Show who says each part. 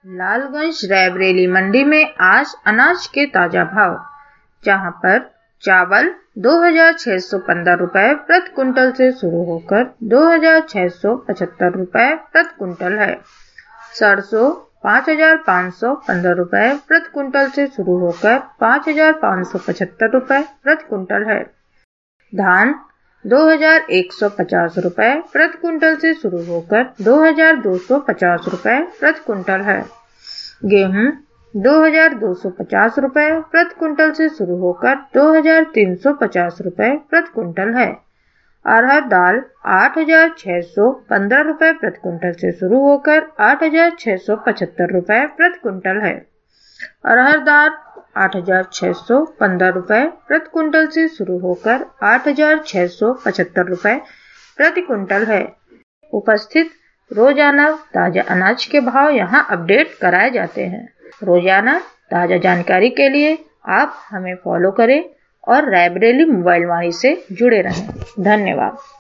Speaker 1: लालगंज रायबरेली मंडी में आज अनाज के ताजा भाव, जहां पर चावल 2,615 रुपए प्रति कुंटल से शुरू होकर 2,675 रुपए प्रति कुंटल है। सरसों 5,515 रुपए प्रति कुंटल से शुरू होकर 5,575 रुपए प्रति कुंटल है। धान 2,150 रुपए प्रति कुंटल से शुरू होकर 2,250 रुपए प्रति कुंटल है। गेहूं 2,250 रुपए प्रति कुंटल से शुरू होकर 2,350 रुपए प्रति कुंटल है। अरहर दाल 8,615 रुपए प्रति कुंटल से शुरू होकर 8,675 रुपए प्रति कुंटल है। अरहर दाल 8,615 रुपए प्रति कुंटल से शुरू होकर 8,675 रुपए प्रति कुंटल है। उपस्थित रोजाना ताजा अनाज के भाव यहां अपडेट कराए जाते हैं। रोजाना ताजा जानकारी के लिए आप हमें फॉलो करें और रायबरेली मोबाइल वाणी से जुड़े रहें। धन्यवाद।